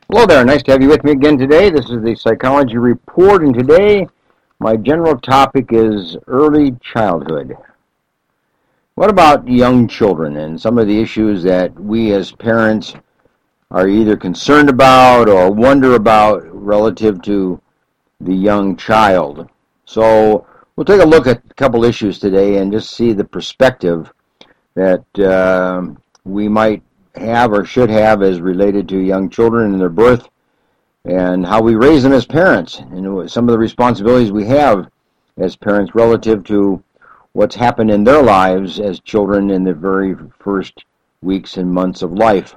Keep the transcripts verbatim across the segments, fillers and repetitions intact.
Hello there, nice to have you with me again today. This is the Psychology Report, and today my general topic is early childhood. What about young children and some of the issues that we as parents are either concerned about or wonder about relative to the young child? So we'll take a look at a couple issues today and just see the perspective that uh, we might have or should have as related to young children and their birth, and how we raise them as parents, and some of the responsibilities we have as parents relative to what's happened in their lives as children in the very first weeks and months of life.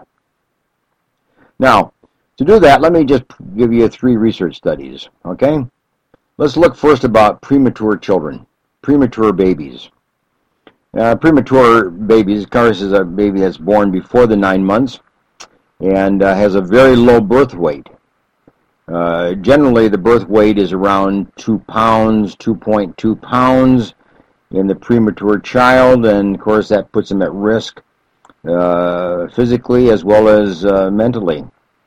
Now, to do that, let me just give you three research studies, okay? Let's look first about premature children, premature babies. Uh, premature babies, of course, is a baby that's born before the nine months and uh, has a very low birth weight. Uh, generally, the birth weight is around two pounds, two point two pounds in the premature child, and of course that puts them at risk uh, physically as well as uh, mentally.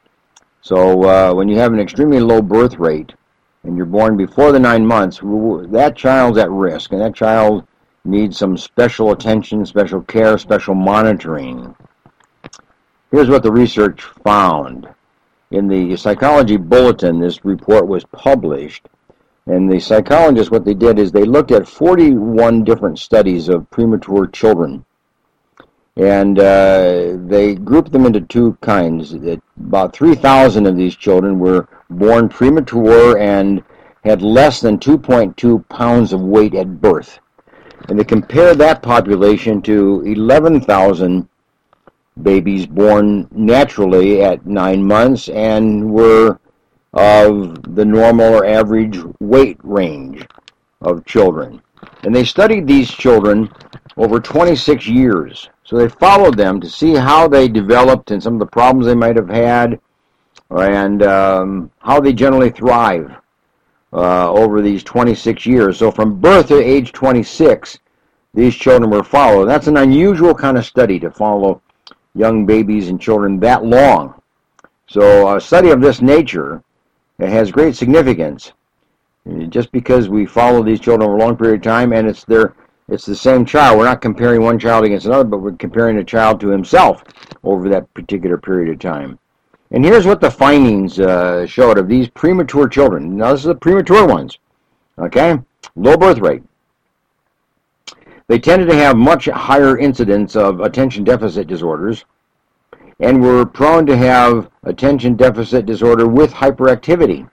So uh, when you have an extremely low birth rate and you're born before the nine months, that child's at risk, and that child needs some special attention, special care, special monitoring. Here's what the research found. In the Psychology Bulletin, this report was published, and the psychologists, what they did is they looked at forty-one different studies of premature children, and uh, they grouped them into two kinds. About three thousand of these children were born premature and had less than two point two pounds of weight at birth. And they compared that population to eleven thousand babies born naturally at nine months and were of the normal or average weight range of children. And they studied these children over twenty-six years. So they followed them to see how they developed and some of the problems they might have had, and um, how they generally thrive Uh, over these twenty-six years. So from birth to age twenty-six, these children were followed. That's an unusual kind of study to follow young babies and children that long. So a study of this nature has great significance, just because we follow these children over a long period of time, and it's their it's the same child. We're not comparing one child against another, but we're comparing a child to himself over that particular period of time. And here's what the findings uh, showed of these premature children. Now, this is the premature ones, okay? Low birth rate. They tended to have much higher incidence of attention deficit disorders and were prone to have attention deficit disorder with hyperactivity.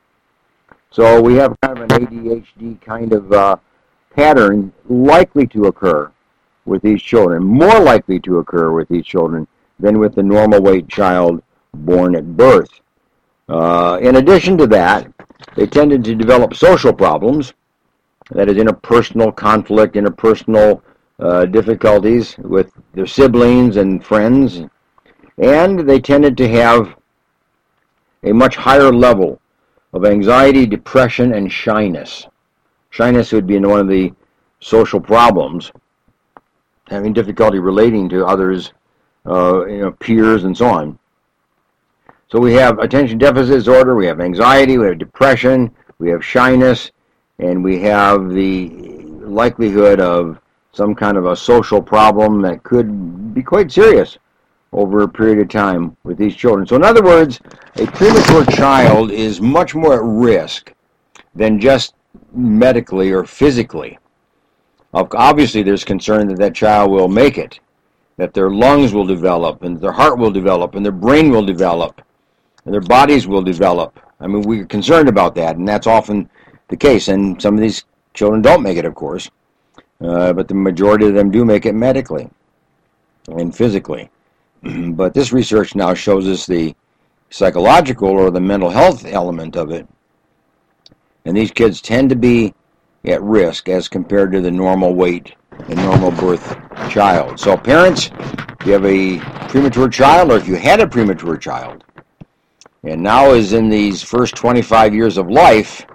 So we have kind of an A D H D kind of uh, pattern likely to occur with these children, more likely to occur with these children than with the normal weight child born at birth. Uh, in addition to that, they tended to develop social problems, that is interpersonal conflict, interpersonal uh, difficulties with their siblings and friends, and they tended to have a much higher level of anxiety, depression, and shyness. Shyness would be one of the social problems, having difficulty relating to others, uh, you know, peers, and so on. So we have attention deficit disorder, we have anxiety, we have depression, we have shyness, and we have the likelihood of some kind of a social problem that could be quite serious over a period of time with these children. So in other words, a premature child is much more at risk than just medically or physically. Obviously, there's concern that that child will make it, that their lungs will develop, and their heart will develop, and their brain will develop, and their bodies will develop. I mean, we're concerned about that, and that's often the case. And some of these children don't make it, of course, uh, but the majority of them do make it medically and physically. But this research now shows us the psychological or the mental health element of it. And these kids tend to be at risk as compared to the normal weight and normal birth child. So parents, if you have a premature child, or if you had a premature child, and now is in these first twenty-five years of life,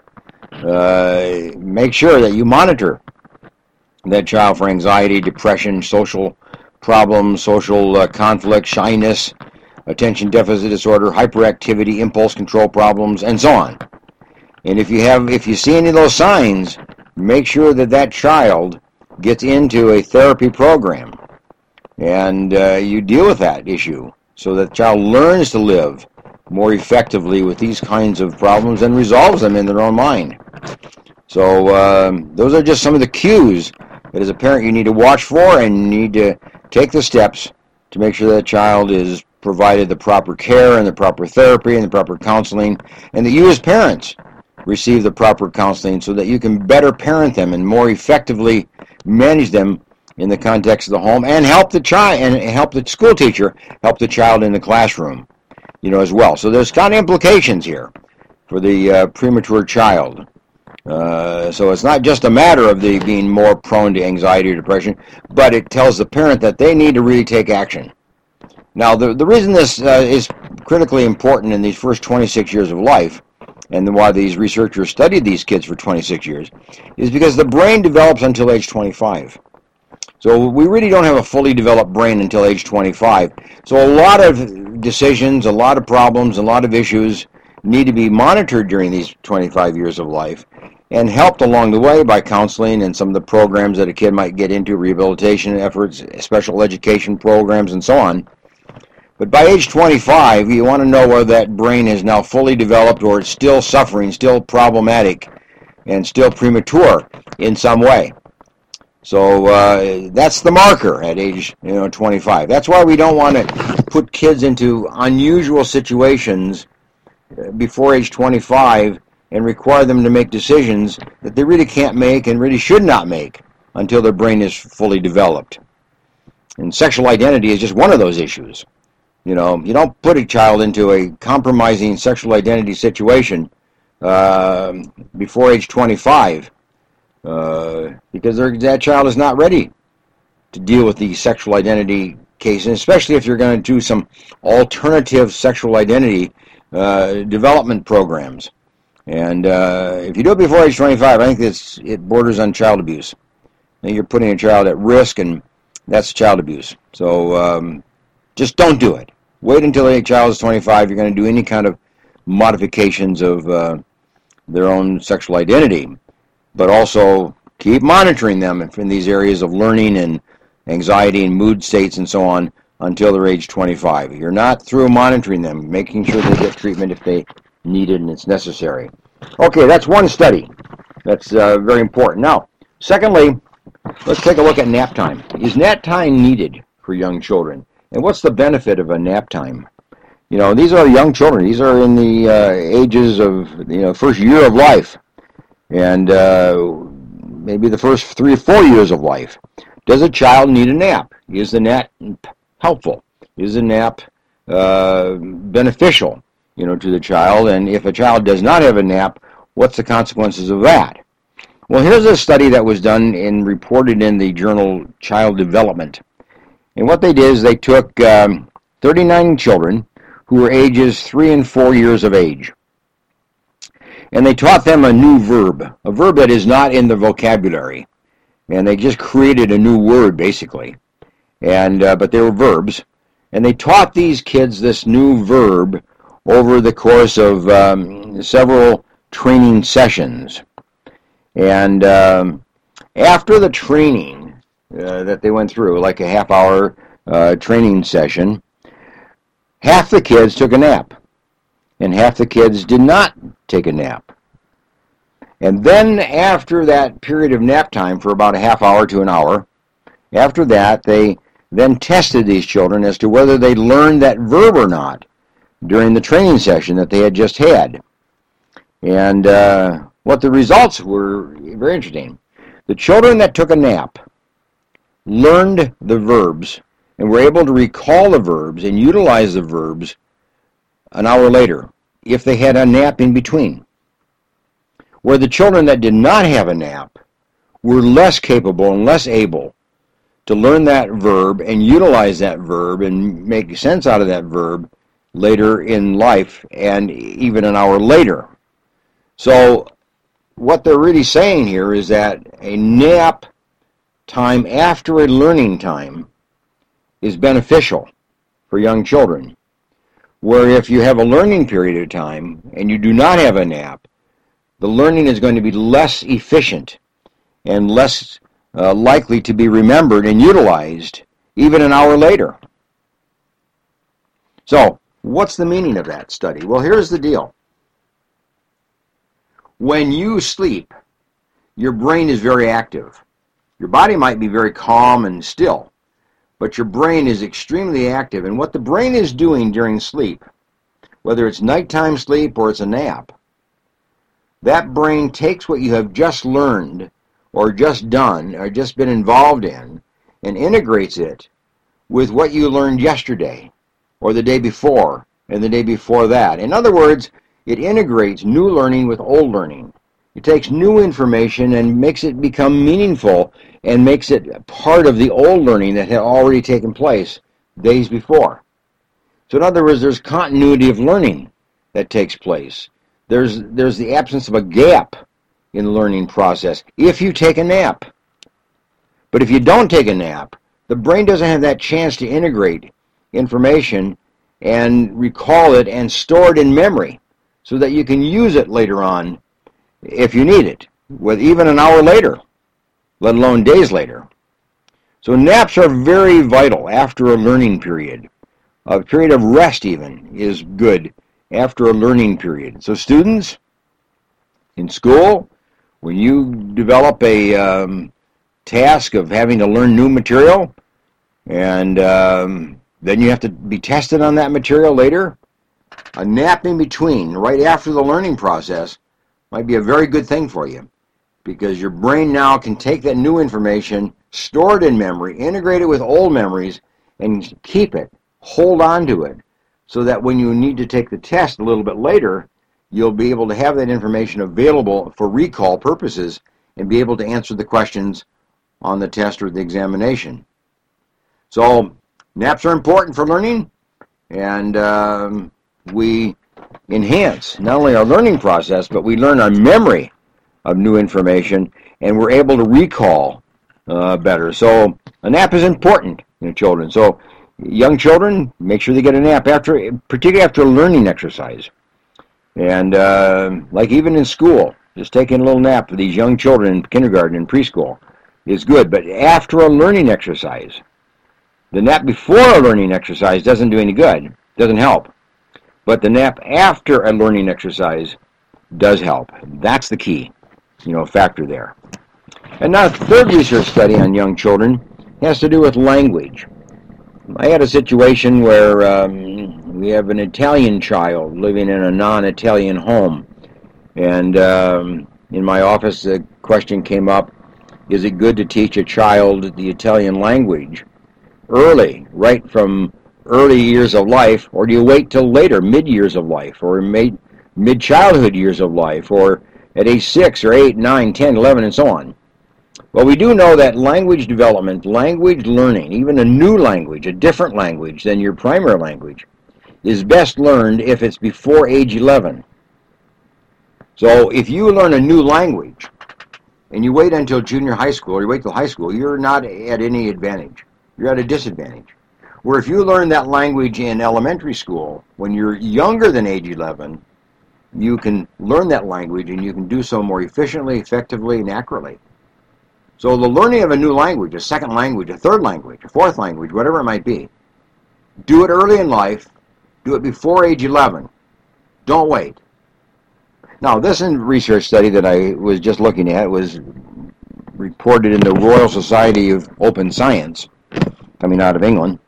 uh, make sure that you monitor that child for anxiety, depression, social problems, social uh, conflict, shyness, attention deficit disorder, hyperactivity, impulse control problems, and so on. And if you have, if you see any of those signs, make sure that that child gets into a therapy program, and uh, you deal with that issue so that the child learns to live more effectively with these kinds of problems and resolves them in their own mind. So um, those are just some of the cues that as a parent you need to watch for, and you need to take the steps to make sure that child is provided the proper care and the proper therapy and the proper counseling, and that you as parents receive the proper counseling so that you can better parent them and more effectively manage them in the context of the home, and help the child and help the school teacher help the child in the classroom, you know, as well. So there's kind of implications here for the uh, premature child. Uh, so it's not just a matter of the being more prone to anxiety or depression, but it tells the parent that they need to really take action. Now, the the reason this uh, is critically important in these first twenty-six years of life, and why these researchers studied these kids for twenty-six years, is because the brain develops until age twenty-five. So we really don't have a fully developed brain until age twenty-five. So a lot of decisions, a lot of problems, a lot of issues need to be monitored during these twenty-five years of life, and helped along the way by counseling and some of the programs that a kid might get into, rehabilitation efforts, special education programs, and so on. But by age twenty-five, you want to know whether that brain is now fully developed or it's still suffering, still problematic, and still premature in some way. So uh, that's the marker at age you know twenty-five. That's why we don't want to put kids into unusual situations before age twenty-five and require them to make decisions that they really can't make and really should not make until their brain is fully developed. And sexual identity is just one of those issues. You know, you don't put a child into a compromising sexual identity situation uh, before age twenty-five uh, because that child is not ready to deal with the sexual identity case, and especially if you're going to do some alternative sexual identity uh, development programs. And uh, if you do it before age twenty-five, I think it's, it borders on child abuse. I think you're putting a child at risk, and that's child abuse. So um, just don't do it. Wait until a child is twenty-five. You're going to do any kind of modifications of uh, their own sexual identity. But also keep monitoring them in these areas of learning and anxiety and mood states and so on until they're age twenty-five. You're not through monitoring them, making sure they get treatment if they need it and it's necessary. Okay, that's one study. That's uh, very important. Now, secondly, let's take a look at nap time. Is nap time needed for young children? And what's the benefit of a nap time? You know, these are young children. These are in the uh, ages of, you know, first year of life. And uh, maybe the first three or four years of life. Does a child need a nap? Is the nap helpful? Is the nap uh, beneficial, you know, to the child? And if a child does not have a nap, what's the consequences of that? Well, here's a study that was done and reported in the journal Child Development. And what they did is they took um, thirty-nine children who were ages three and four years of age. And they taught them a new verb, a verb that is not in the vocabulary. And they just created a new word, basically. And uh, but they were verbs. And they taught these kids this new verb over the course of um, several training sessions. And um, after the training uh, that they went through, like a half-hour uh, training session, half the kids took a nap, and half the kids did not take a nap. And then after that period of nap time for about a half hour to an hour, after that, they then tested these children as to whether they learned that verb or not during the training session that they had just had. And uh, what the results were very interesting. The children that took a nap learned the verbs and were able to recall the verbs and utilize the verbs an hour later if they had a nap in between. Where the children that did not have a nap were less capable and less able to learn that verb and utilize that verb and make sense out of that verb later in life and even an hour later. So what they're really saying here is that a nap time after a learning time is beneficial for young children. where if you have a learning period of time and you do not have a nap, the learning is going to be less efficient and less uh, likely to be remembered and utilized even an hour later. So, what's the meaning of that study? Well, here's the deal. When you sleep, your brain is very active. Your body might be very calm and still, but your brain is extremely active. And what the brain is doing during sleep, whether it's nighttime sleep or it's a nap, that brain takes what you have just learned or just done or just been involved in and integrates it with what you learned yesterday or the day before and the day before that. In other words, it integrates new learning with old learning. It takes new information and makes it become meaningful and makes it part of the old learning that had already taken place days before. So in other words, there's continuity of learning that takes place. There's, there's the absence of a gap in the learning process if you take a nap. But if you don't take a nap, the brain doesn't have that chance to integrate information and recall it and store it in memory so that you can use it later on if you need it, with even an hour later, let alone days later. So naps are very vital after a learning period. A period of rest even is good after a learning period. So students in school, when you develop a um, task of having to learn new material, and um, then you have to be tested on that material later, a nap in between, right after the learning process, might be a very good thing for you, because your brain now can take that new information, store it in memory, integrate it with old memories, and keep it, hold on to it, so that when you need to take the test a little bit later, you'll be able to have that information available for recall purposes and be able to answer the questions on the test or the examination. So naps are important for learning, and um, we enhance not only our learning process, but we learn our memory of new information, and we're able to recall uh, better. So a nap is important in children. So young children, make sure they get a nap, after, particularly after a learning exercise. And uh, like even in school, just taking a little nap for these young children in kindergarten and preschool is good. But after a learning exercise, the nap before a learning exercise doesn't do any good, doesn't help. But the nap after a learning exercise does help. That's the key, you know, factor there. And now the third research study on young children has to do with language. I had a situation where um, we have an Italian child living in a non-Italian home. And um, in my office, the question came up, is it good to teach a child the Italian language early, right from early years of life, or do you wait till later, mid-years of life, or mid, mid-childhood years of life, or at age six or eight, nine, ten, eleven, and so on? Well, we do know that language development, language learning, even a new language, a different language than your primary language, is best learned if it's before age eleven. So if you learn a new language and you wait until junior high school or you wait till high school, you're not at any advantage. You're at a disadvantage. Where if you learn that language in elementary school, when you're younger than age eleven, you can learn that language and you can do so more efficiently, effectively, and accurately. So the learning of a new language, a second language, a third language, a fourth language, whatever it might be, do it early in life, do it before age eleven. Don't wait. Now, this research study that I was just looking at was reported in the Royal Society of Open Science, coming out of England.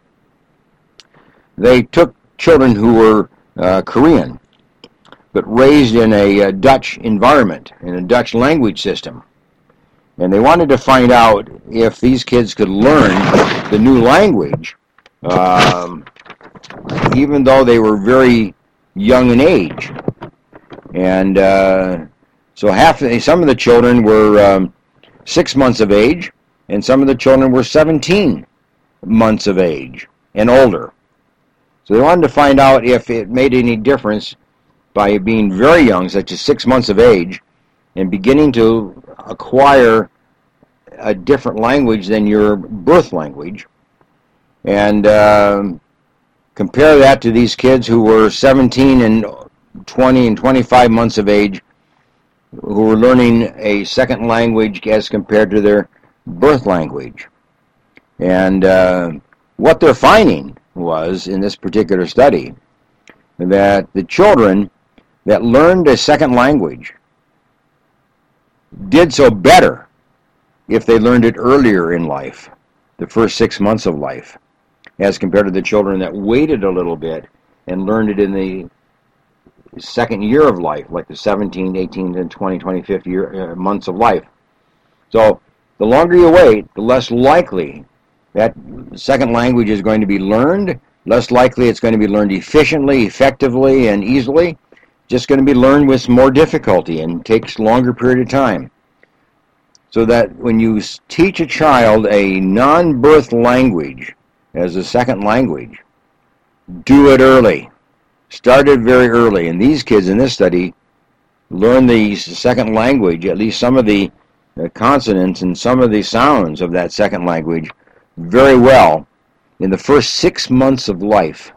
They took children who were uh, Korean, but raised in a uh, Dutch environment, in a Dutch language system. And they wanted to find out if these kids could learn the new language, um, even though they were very young in age. And uh, so half, some of the children were um, six months of age, and some of the children were seventeen months of age and older. So they wanted to find out if it made any difference by being very young, such as six months of age, and beginning to acquire a different language than your birth language, and um, compare that to these kids who were seventeen and twenty and twenty-five months of age, who were learning a second language as compared to their birth language. And uh, what they're finding was, in this particular study, that the children that learned a second language did so better if they learned it earlier in life, the first six months of life, as compared to the children that waited a little bit and learned it in the second year of life, like the seventeen, eighteen, and twenty, twenty-fifth year, uh, months of life. So the longer you wait, the less likely that second language is going to be learned, less likely it's going to be learned efficiently, effectively, and easily. Just going to be learned with more difficulty and takes a longer period of time. So that when you teach a child a non-birth language as a second language, do it early. Start it very early. And these kids in this study learn the second language, at least some of the consonants and some of the sounds of that second language, very well in the first six months of life.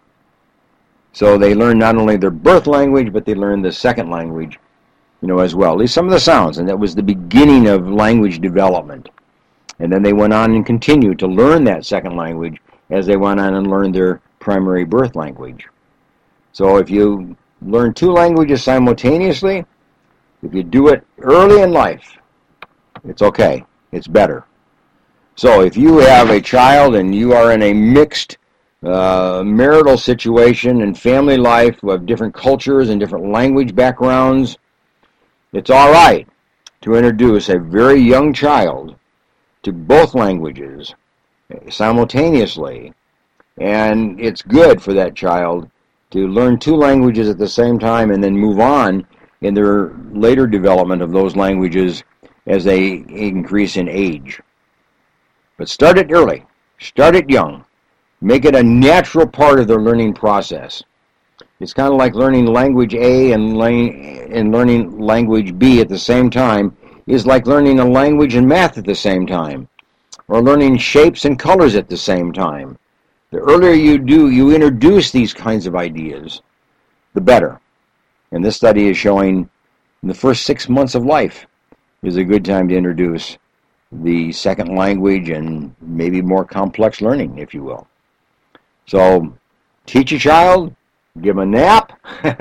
So they learn not only their birth language, but they learn the second language, you know, as well. At least some of the sounds, and that was the beginning of language development. And then they went on and continued to learn that second language as they went on and learned their primary birth language. So if you learn two languages simultaneously, if you do it early in life, it's okay. It's better. So if you have a child and you are in a mixed uh, marital situation and family life of different cultures and different language backgrounds, it's all right to introduce a very young child to both languages simultaneously. And it's good for that child to learn two languages at the same time and then move on in their later development of those languages as they increase in age. But start it early. Start it young. Make it a natural part of their learning process. It's kind of like learning language A and, le- and learning language B at the same time is like learning a language and math at the same time, or learning shapes and colors at the same time. The earlier you do, you introduce these kinds of ideas, the better. And this study is showing in the first six months of life is a good time to introduce the second language and maybe more complex learning, if you will. So teach a child, give him a nap,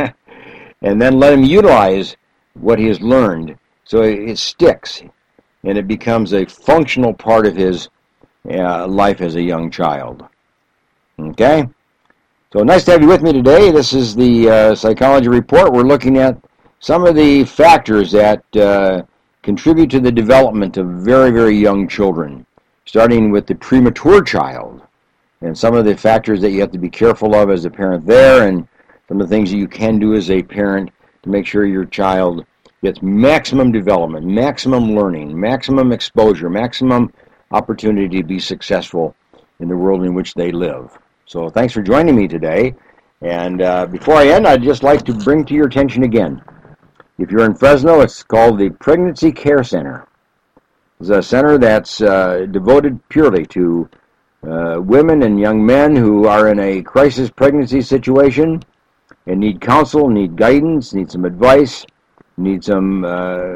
and then let him utilize what he has learned so it sticks and it becomes a functional part of his uh, life as a young child. Okay? So nice to have you with me today. This is the uh, Psychology Report. We're looking at some of the factors that uh, contribute to the development of very, very young children, starting with the premature child, and some of the factors that you have to be careful of as a parent there, and some of the things that you can do as a parent to make sure your child gets maximum development, maximum learning, maximum exposure, maximum opportunity to be successful in the world in which they live. So thanks for joining me today. And uh, before I end, I'd just like to bring to your attention again, if you're in Fresno, it's called the Pregnancy Care Center. It's a center that's uh, devoted purely to uh, women and young men who are in a crisis pregnancy situation and need counsel, need guidance, need some advice, need some uh,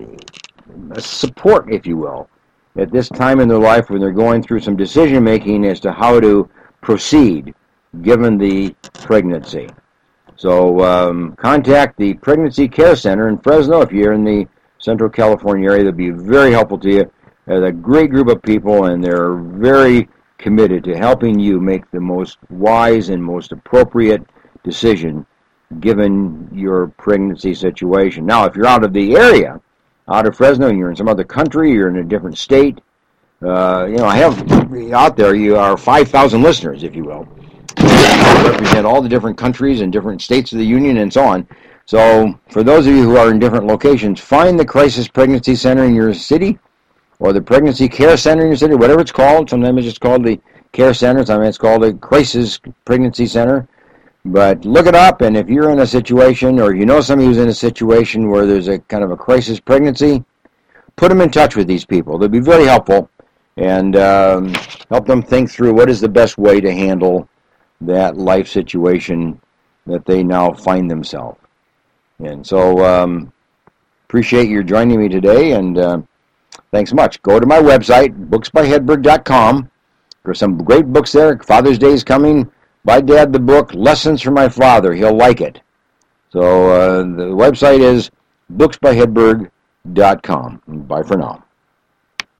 support, if you will, at this time in their life when they're going through some decision making as to how to proceed given the pregnancy. So um, contact the Pregnancy Care Center in Fresno if you're in the Central California area. They'll be very helpful to you. They're a great group of people, and they're very committed to helping you make the most wise and most appropriate decision given your pregnancy situation. Now, if you're out of the area, out of Fresno, and you're in some other country, you're in a different state, uh, you know, I have out there, you are five thousand listeners, if you will. Represent all the different countries and different states of the union and so on. So for those of you who are in different locations, find the Crisis Pregnancy Center in your city or the Pregnancy Care Center in your city, whatever it's called. Sometimes it's just called the Care Center. Sometimes it's called the Crisis Pregnancy Center. But look it up, and if you're in a situation or you know somebody who's in a situation where there's a kind of a crisis pregnancy, put them in touch with these people. They'll be very helpful and um, help them think through what is the best way to handle that life situation that they now find themselves. And so, um, appreciate your joining me today, and uh, thanks much. Go to my website, books by hedberg dot com. There's some great books there. Father's Day is coming. Buy Dad the book, Lessons from My Father. He'll like it. So uh, the website is books by hedberg dot com. Bye for now.